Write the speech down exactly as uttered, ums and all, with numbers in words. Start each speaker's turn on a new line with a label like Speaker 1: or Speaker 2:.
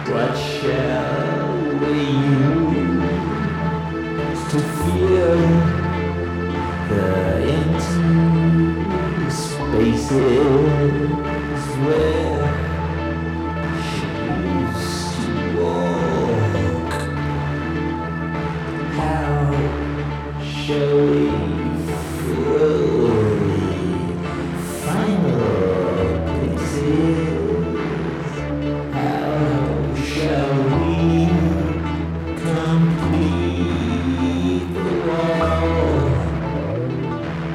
Speaker 1: What shall we use to fear the empty spaces?